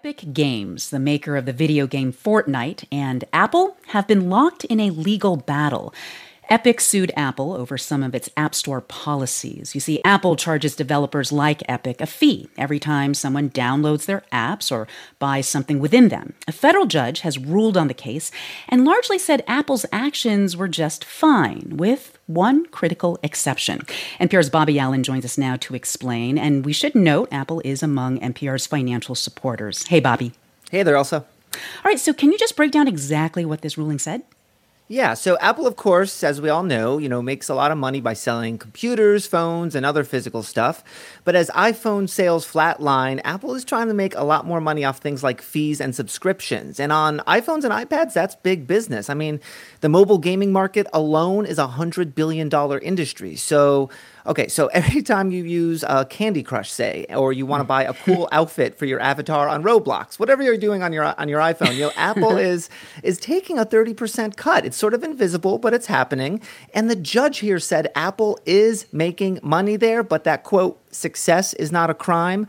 Epic Games, the maker of the video game Fortnite, and Apple have been locked in a legal battle. Epic sued Apple over some of its App Store policies. You see, Apple charges developers like Epic a fee every time someone downloads their apps or buys something within them. A federal judge has ruled on the case and largely said Apple's actions were just fine, with one critical exception. NPR's Bobby Allen joins us now to explain, and we should note Apple is among NPR's financial supporters. Hey, Bobby. Hey there, Elsa. All right, so can you just break down exactly what this ruling said? Yeah, so Apple, of course, as we all know, makes a lot of money by selling computers, phones, and other physical stuff. But as iPhone sales flatline, Apple is trying to make a lot more money off things like fees and subscriptions. And on iPhones and iPads, that's big business. I mean, the mobile gaming market alone is a $100 billion industry. So every time you use Candy Crush, say, or you want to buy a cool outfit for your avatar on Roblox, whatever you're doing on your iPhone, Apple is taking a 30% cut. It's sort of invisible, but it's happening. And the judge here said Apple is making money there, but that, quote, success is not a crime.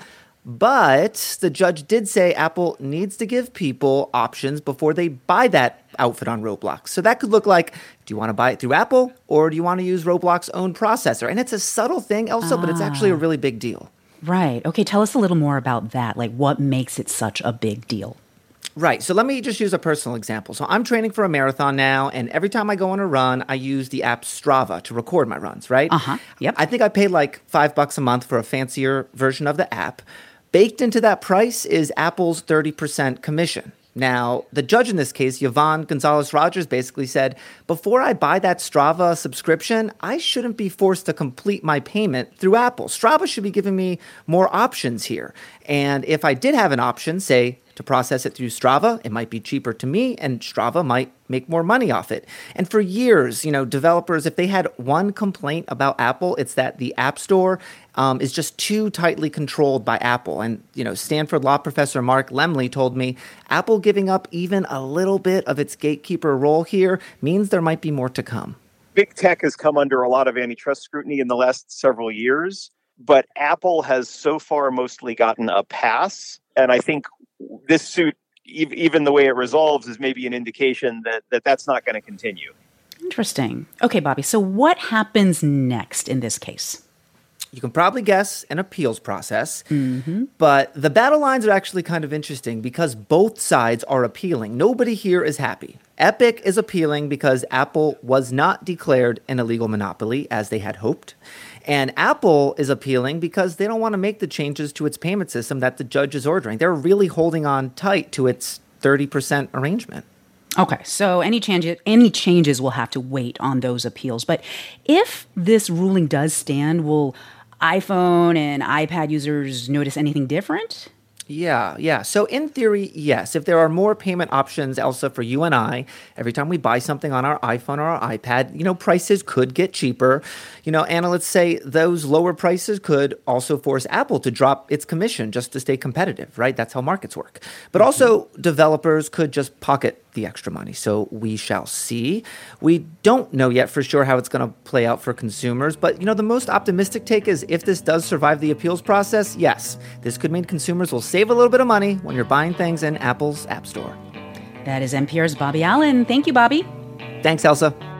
But the judge did say Apple needs to give people options before they buy that outfit on Roblox. So that could look like, do you want to buy it through Apple or do you want to use Roblox's own processor? And it's a subtle thing, Elsa, but it's actually a really big deal. Right. Okay, tell us a little more about that. Like, what makes it such a big deal? Right. So let me just use a personal example. So I'm training for a marathon now, and every time I go on a run, I use the app Strava to record my runs, right? Yep. I think I paid like $5 a month for a fancier version of the app. Baked into that price is Apple's 30% commission. Now, the judge in this case, Yvonne Gonzalez-Rogers, basically said, before I buy that Strava subscription, I shouldn't be forced to complete my payment through Apple. Strava should be giving me more options here. And if I did have an option, say, to process it through Strava, it might be cheaper to me, and Strava might make more money off it. And for years, developers, if they had one complaint about Apple, it's that the App Store is just too tightly controlled by Apple. And, Stanford law professor Mark Lemley told me Apple giving up even a little bit of its gatekeeper role here means there might be more to come. Big tech has come under a lot of antitrust scrutiny in the last several years, but Apple has so far mostly gotten a pass. And I think this suit, even the way it resolves, is maybe an indication that that's not going to continue. Interesting. Okay, Bobby, so what happens next in this case? You can probably guess an appeals process, but the battle lines are actually kind of interesting because both sides are appealing. Nobody here is happy. Epic is appealing because Apple was not declared an illegal monopoly as they had hoped. And Apple is appealing because they don't want to make the changes to its payment system that the judge is ordering. They're really holding on tight to its 30% arrangement. Okay, so any changes will have to wait on those appeals. But if this ruling does stand, will iPhone and iPad users notice anything different? Yeah. So in theory, yes. If there are more payment options, Elsa, for you and I, every time we buy something on our iPhone or our iPad, prices could get cheaper. Anna, let's say those lower prices could also force Apple to drop its commission just to stay competitive, right? That's how markets work. But also developers could just pocket the extra money. So we shall see. We don't know yet for sure how it's going to play out for consumers. But, the most optimistic take is if this does survive the appeals process, yes, this could mean consumers will save a little bit of money when you're buying things in Apple's App Store. That is NPR's Bobby Allen. Thank you, Bobby. Thanks, Elsa.